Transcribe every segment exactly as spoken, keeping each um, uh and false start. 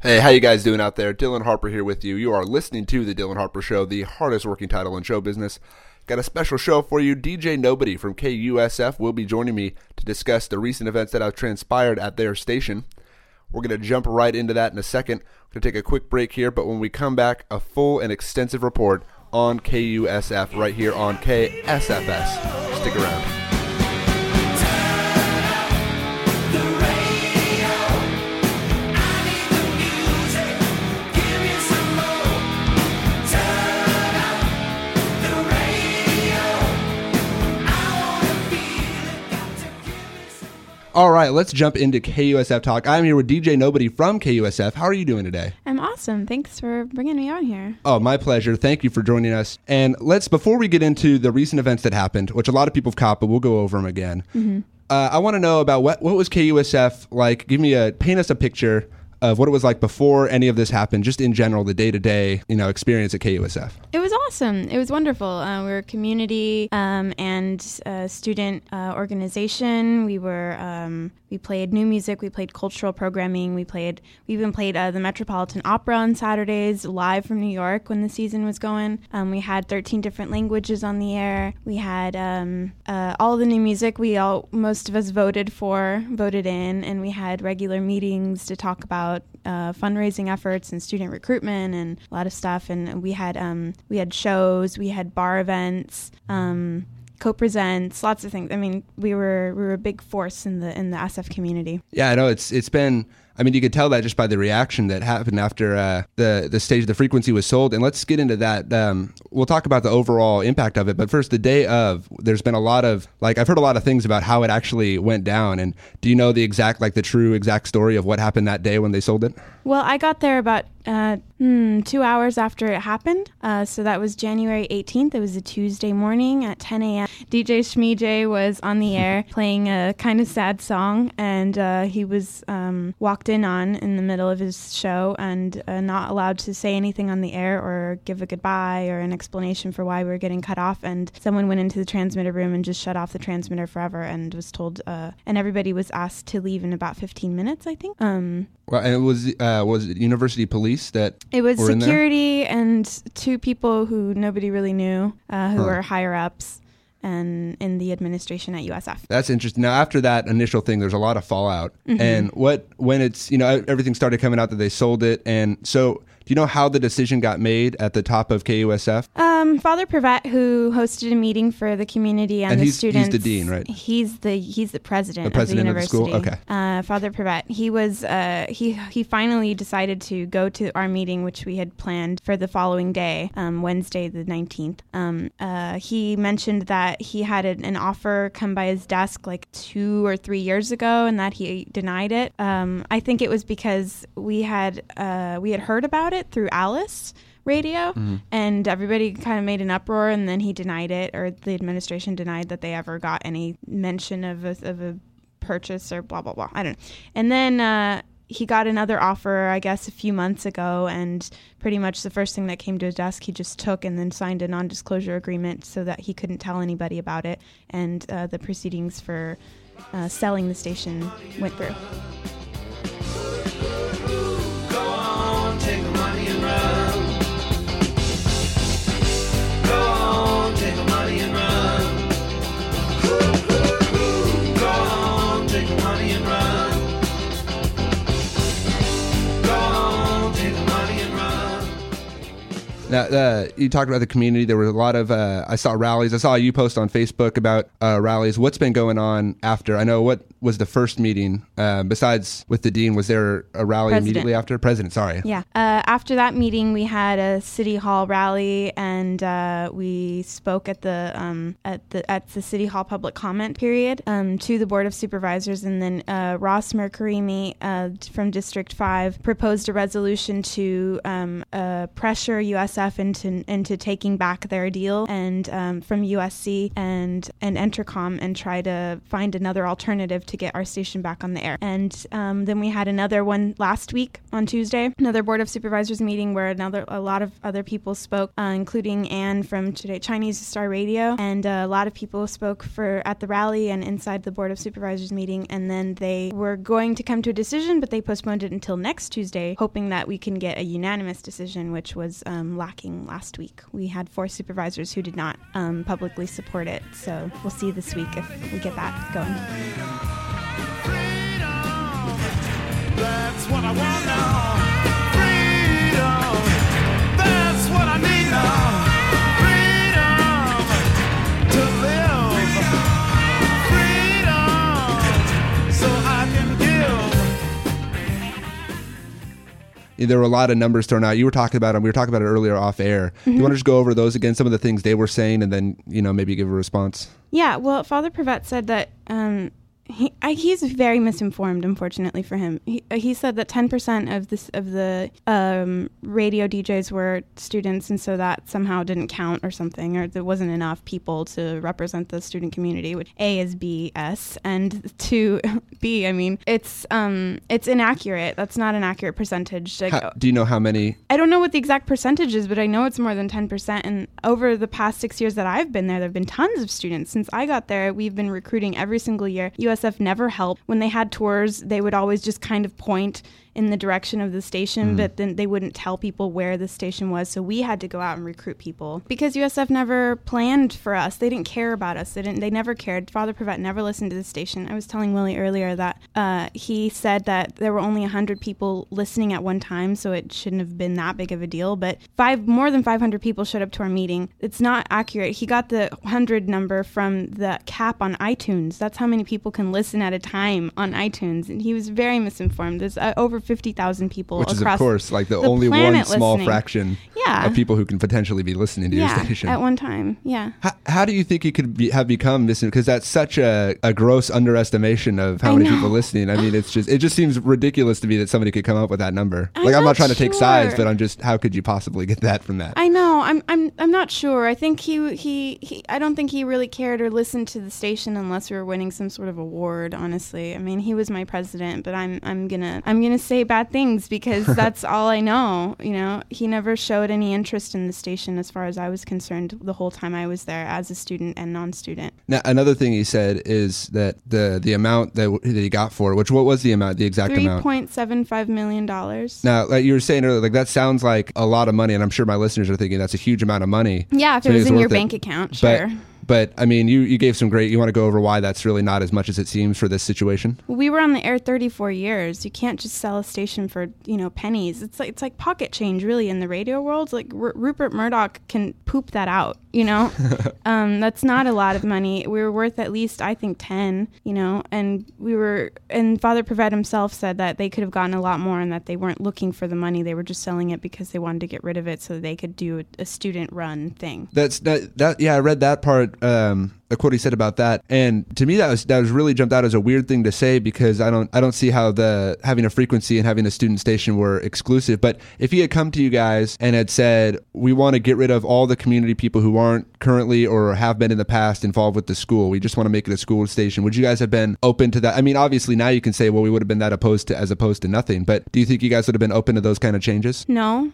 Hey, how you guys doing out there? Dylan Harper here with you. You are listening to The Dylan Harper Show, the hardest working title in show business. Got a special show for you. D J Nobody from K U S F will be joining me to discuss the recent events that have transpired at their station. We're going to jump right into that in a second. We're going to take a quick break here, but when we come back, a full and extensive report on K U S F right here on K S F S. Stick around. All right, let's jump into K U S F Talk. I'm here with D J Nobody from K U S F. How are you doing today? I'm awesome. Thanks for bringing me on here. Oh, my pleasure. Thank you for joining us. And let's, before we get into the recent events that happened, which a lot of people have caught, but we'll go over them again. Mm-hmm. Uh, I want to know about what what was K U S F like? Give me a, paint us a picture of what it was like before any of this happened, just in general, the day-to-day, you know, experience at K U S F. It was awesome. It was wonderful. Uh, we were a community um, and uh, student uh, organization. We were um, we played new music. We played cultural programming. We played. We even played uh, the Metropolitan Opera on Saturdays live from New York when the season was going. Um, we had thirteen different languages on the air. We had um, uh, all the new music. We all most of us voted for, voted in, and we had regular meetings to talk about Uh, fundraising efforts and student recruitment and a lot of stuff. And we had um, we had shows, we had bar events, um, co-presents, lots of things. I mean, we were we were a big force in the in the S F community. Yeah, I know it's it's been. I mean, you could tell that just by the reaction that happened after uh, the the stage, the frequency was sold. And let's get into that. Um, we'll talk about the overall impact of it. But first, the day of, there's been a lot of, like, I've heard a lot of things about how it actually went down. And do you know the exact, like the true exact story of what happened that day when they sold it? Well, I got there about uh, hmm, two hours after it happened. Uh, so that was January eighteenth. It was a Tuesday morning at ten a.m. D J Shmee was on the air playing a kind of sad song. And uh, he was um, walked in on in the middle of his show and uh, not allowed to say anything on the air or give a goodbye or an explanation for why we were getting cut off. And someone went into the transmitter room and just shut off the transmitter forever and was told, uh, and everybody was asked to leave in about fifteen minutes, I think. Um, well, and it was uh, was it University Police that it was were security and two people who nobody really knew, uh, who huh. were higher ups and in the administration at U S F. That's interesting. Now, after that initial thing, there's a lot of fallout. Mm-hmm. And what when it's, you know, everything started coming out that they sold it. And so do you know how the decision got made at the top of K U S F? Um, Father Prevet, who hosted a meeting for the community and, and the he's, students. he's the dean, right? He's the he's the president, the president of the of university. the school. Okay. Uh, Father Prevet. He was uh, he he finally decided to go to our meeting, which we had planned for the following day, um, Wednesday the nineteenth. Um, uh, he mentioned that he had an, an offer come by his desk like two or three years ago, and that he denied it. Um, I think it was because we had uh, we had heard about it through Alice radio, mm-hmm. and everybody kind of made an uproar, and then he denied it, or the administration denied that they ever got any mention of a, of a purchase or blah, blah, blah. I don't know. And then uh, he got another offer, I guess, a few months ago, and pretty much the first thing that came to his desk, he just took and then signed a non-disclosure agreement so that he couldn't tell anybody about it, and uh, the proceedings for uh, selling the station went through. Go on, take the money and run. Go on, take the money and run. Go on, take the money and run. Go on, take the money and run. Now, uh, you talked about the community. There were a lot of, uh, I saw rallies. I saw you post on Facebook about uh, rallies. What's been going on after? I know what was the first meeting, uh, besides with the dean, was there a rally President. immediately after? President, sorry. Yeah. Uh, after that meeting, we had a city hall rally, and uh, we spoke at the um, at the at the city hall public comment period um, to the board of supervisors, and then uh, Ross Mercurini uh, from District Five proposed a resolution to um, uh, pressure U S S F into into taking back their deal and um, from U S C and and Entercom and try to find another alternative to get our station back on the air. And um, then we had another one last week on Tuesday, another Board of Supervisors meeting where another a lot of other people spoke, uh, including Anne from today Chinese Star Radio, and uh, a lot of people spoke for at the rally and inside the Board of Supervisors meeting. And then they were going to come to a decision, but they postponed it until next Tuesday, hoping that we can get a unanimous decision, which was um, lacking last week. We had four supervisors who did not um, publicly support it, so we'll see this week if we get that going. That's what I want now. Freedom. That's what I need now. Freedom to live. Freedom so I can give. There were a lot of numbers thrown out. You were talking about them. We were talking about it earlier off air. Mm-hmm. Do you want to just go over those again, some of the things they were saying, and then, you know, maybe give a response? Yeah, well, Father Prevet said that um, he I, he's very misinformed, unfortunately for him. He, he said that ten percent of this of the um, radio D Js were students, and so that somehow didn't count or something, or there wasn't enough people to represent the student community, which A is B S, and two, B, I mean, it's um, it's inaccurate. That's not an accurate percentage. Like, how, do you know how many? I don't know what the exact percentage is, but I know it's more than ten percent, and over the past six years that I've been there, there have been tons of students. Since I got there, we've been recruiting every single year. U S F never helped. When they had tours, they would always just kind of point in the direction of the station, mm. but then they wouldn't tell people where the station was, so we had to go out and recruit people because U S F never planned for us. They didn't care about us. They didn't. They never cared. Father Prevet never listened to the station. I was telling Willie earlier that uh, he said that there were only one hundred people listening at one time, so it shouldn't have been that big of a deal, but five more than five hundred people showed up to our meeting. It's not accurate. He got the one hundred number from the cap on iTunes. That's how many people can listen at a time on iTunes, and he was very misinformed. There's uh, over fifty thousand people Which is, across of course, like the, the only one small listening. fraction yeah. of people who can potentially be listening to yeah, your station. at one time, yeah. How, how do you think you could be, have become this? Because that's such a, a gross underestimation of how I many know. people listening. I mean, it's just it just seems ridiculous to me that somebody could come up with that number. I'm like, I'm not not trying to take sure. sides, but I'm just, how could you possibly get that from that? I know. I'm I'm I'm not sure. I think he, he he I don't think he really cared or listened to the station unless we were winning some sort of award, honestly. I mean, he was my president, but I'm I'm gonna I'm gonna say bad things because that's all I know. You know, he never showed any interest in the station as far as I was concerned the whole time I was there as a student and non-student. Now, another thing he said is that the the amount that, that he got for it, which what was the amount, the exact three amount? three point seven five million dollars. Now, like you were saying earlier, like that sounds like a lot of money, and I'm sure my listeners are thinking that's a huge amount of money. Yeah, if so it was in your it. bank account, sure. But, But, I mean, you, you gave some great, you want to go over why that's really not as much as it seems for this situation? We were on the air thirty-four years. You can't just sell a station for, you know, pennies. It's like it's like pocket change, really, in the radio world. Like R- Rupert Murdoch can poop that out, you know? um, that's not a lot of money. We were worth at least, I think, ten, you know? And we were, and Father Prevet himself said that they could have gotten a lot more and that they weren't looking for the money. They were just selling it because they wanted to get rid of it so they could do a, a student-run thing. That's, that, that, yeah, I read that part. Um, a quote he said about that, and to me that was that was really jumped out as a weird thing to say because I don't I don't see how the having a frequency and having a student station were exclusive. But if he had come to you guys and had said, we want to get rid of all the community people who aren't currently or have been in the past involved with the school, we just want to make it a school station, would you guys have been open to that? I mean, obviously now you can say, well, we would have been that opposed to as opposed to nothing, but do you think you guys would have been open to those kind of changes? No.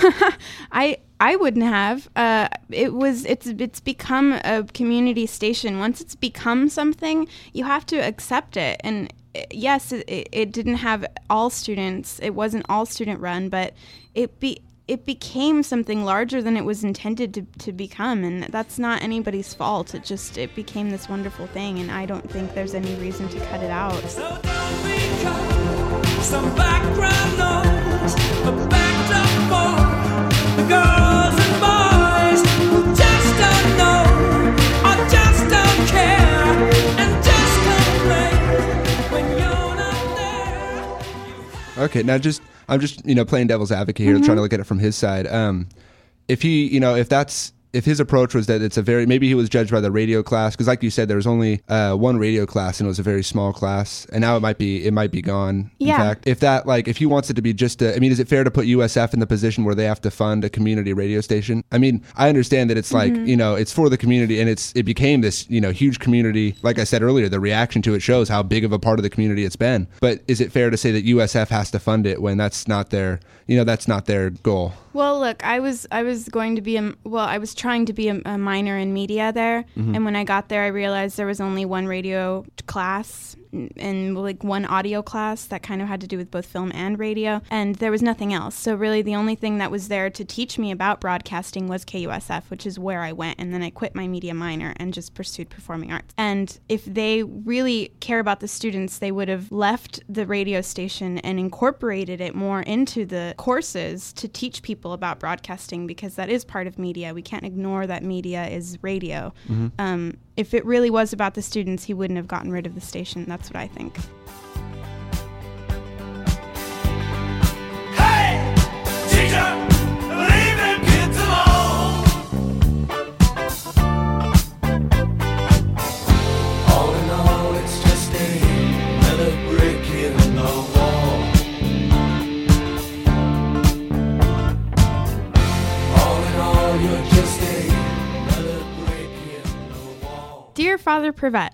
I I wouldn't have. Uh, it was it's it's become a community station. Once it's become something, you have to accept it. And yes, it, it didn't have all students. It wasn't all student run, but it be it became something larger than it was intended to, to become, and that's not anybody's fault. It just it became this wonderful thing, and I don't think there's any reason to cut it out. So don't become some background noise, but backed up for the girls and boys who just don't know or just don't care and just complain when you're not there. Okay, now just I'm just you know playing devil's advocate here, Mm-hmm. trying to look at it from his side. Um, if he you know if that's if his approach was that it's a very, maybe he was judged by the radio class, because like you said, there was only uh, one radio class and it was a very small class, and now it might be it might be gone. Yeah. In fact, if that like if he wants it to be just, a, I mean, is it fair to put U S F in the position where they have to fund a community radio station? I mean, I understand that it's like Mm-hmm. you know it's for the community, and it's it became this you know huge community. Like I said earlier, the reaction to it shows how big of a part of the community it's been. But is it fair to say that U S F has to fund it when that's not their you know that's not their goal? Well, look, I was I was going to be a well, I was trying to be a, a minor in media there, Mm-hmm. and when I got there, I realized there was only one radio class and like one audio class that kind of had to do with both film and radio, and there was nothing else. So really, the only thing that was there to teach me about broadcasting was K U S F, which is where I went, and then I quit my media minor and just pursued performing arts. And if they really care about the students, they would have left the radio station and incorporated it more into the courses to teach people about broadcasting, because that is part of media. We can't ignore that media is radio. Mm-hmm. Um, if it really was about the students, he wouldn't have gotten rid of the station. That's what I think. Hey, teacher, leave them kids alone. All in all, it's just another brick in the wall. All in all, you're just another brick in the wall. Dear Father Privet,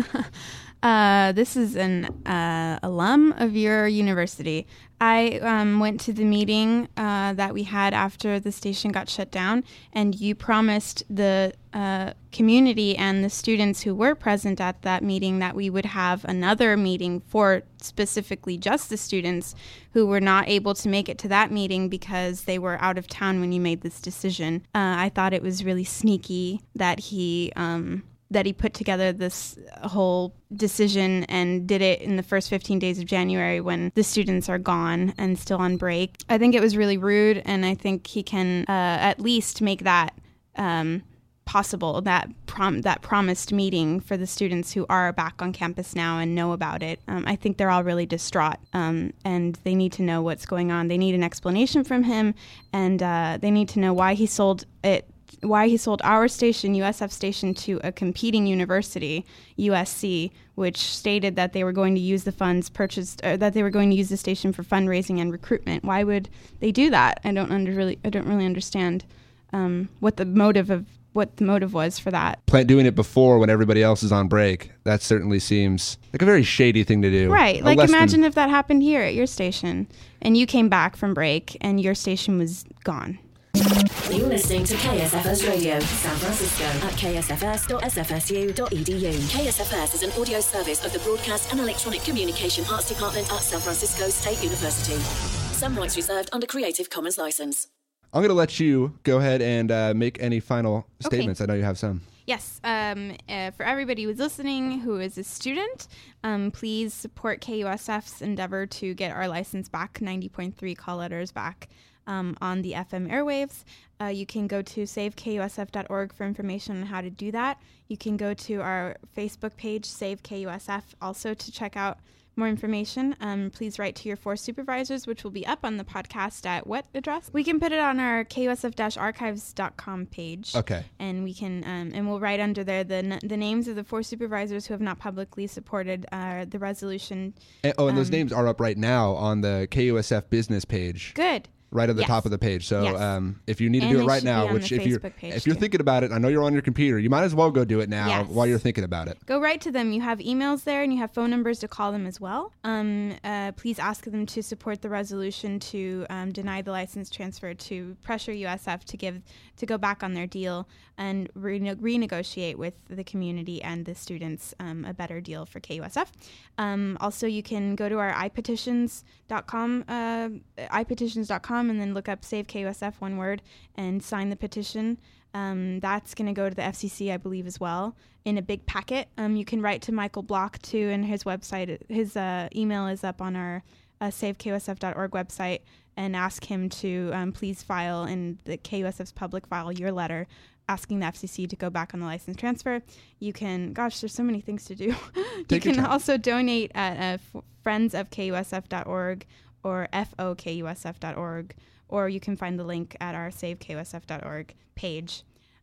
uh, this is an uh, alum of your university. I um, went to the meeting uh, that we had after the station got shut down, and you promised the uh, community and the students who were present at that meeting that we would have another meeting for specifically just the students who were not able to make it to that meeting because they were out of town when you made this decision. Uh, I thought it was really sneaky that he... Um, that he put together this whole decision and did it in the first fifteen days of January when the students are gone and still on break. I think it was really rude, and I think he can uh, at least make that um, possible, that prom- that promised meeting for the students who are back on campus now and know about it. Um, I think they're all really distraught, um, and they need to know what's going on. They need an explanation from him, and uh, they need to know why he sold it why he sold our station, U S F station, to a competing university, U S C, which stated that they were going to use the funds purchased, or that they were going to use the station for fundraising and recruitment. Why would they do that? I don't under really, I don't really understand um, what the motive of what the motive was for that. Plan doing it before when everybody else is on break. That certainly seems like a very shady thing to do. Right. A Like less imagine than- if that happened here at your station, and you came back from break, and your station was gone. You're listening to K S F S Radio, San Francisco, at k s f s dot s f s u dot e d u. K S F S is an audio service of the Broadcast and Electronic Communication Arts Department at San Francisco State University. Some rights reserved under Creative Commons license. I'm going to let you go ahead and uh, make any final statements. I know you have some. Yes, um, uh, for everybody who's listening who is a student, um, please support K U S F's endeavor to get our license back, ninety point three call letters back. Um, on the F M airwaves. Uh, you can go to save k u s f dot org for information on how to do that. You can go to our Facebook page, Save K U S F, also to check out more information. Um, please write to your four supervisors, which will be up on the podcast at what address? We can put it on our k u s f dash archives dot com page. Okay. And we can, um, and we'll write under there the n- the names of the four supervisors who have not publicly supported uh, the resolution. And, oh, and those Um, names are up right now on the K U S F business page. Good. Right at the Yes. top of the page. So Yes. um, if you need to And do it they right should now, be on which the if you're Facebook page if you're too. thinking about it, I know you're on your computer. You might as well go do it now Yes. while you're thinking about it. Go right to them. You have emails there, and you have phone numbers to call them as well. Um, uh, please ask them to support the resolution to um, deny the license transfer, to pressure U S F to give to go back on their deal and rene- renegotiate with the community and the students um, a better deal for K U S F. Um, also, you can go to our i petitions dot com, uh, i petitions dot com, and then look up Save K U S F, one word, and sign the petition. Um, that's going to go to the F C C, I believe, as well, in a big packet. Um, you can write to Michael Block, too, and his website, his uh, email is up on our uh, save k u s f dot org website, and ask him to um, please file in the K U S F's public file your letter asking the F C C to go back on the license transfer. You can, gosh, there's so many things to do. you Take your can time. also donate at uh, f- friends of k u s f dot org or f o k u s f dot org, or you can find the link at our save k u s f dot org page.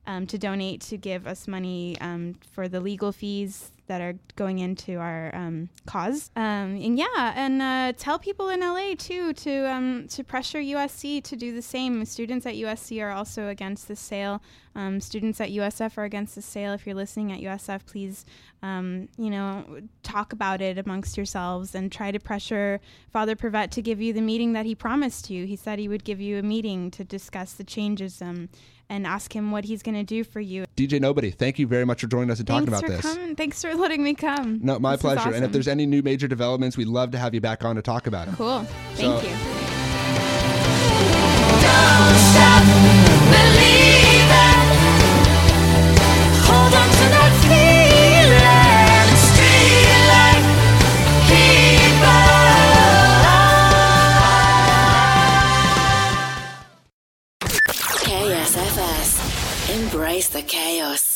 um, to donate to give us money um, for the legal fees that are going into our um, cause. Um, and yeah, and uh, tell people in L A too to um, to pressure U S C to do the same. Students at U S C are also against this sale. Um, students at U S F are against the sale. If you're listening at U S F, please, um, you know, talk about it amongst yourselves and try to pressure Father Prevet to give you the meeting that he promised you. He said he would give you a meeting to discuss the changes um, and ask him what he's going to do for you. D J Nobody, thank you very much for joining us and talking Thanks about for this. Coming. Thanks for letting me come. No, my This is pleasure. And if awesome. there's any new major developments, we'd love to have you back on to talk about it. Cool. Thank So- you. Don't stop believing. Hold on to that feeling. Streetlight, keep on. K S F S. Embrace the chaos.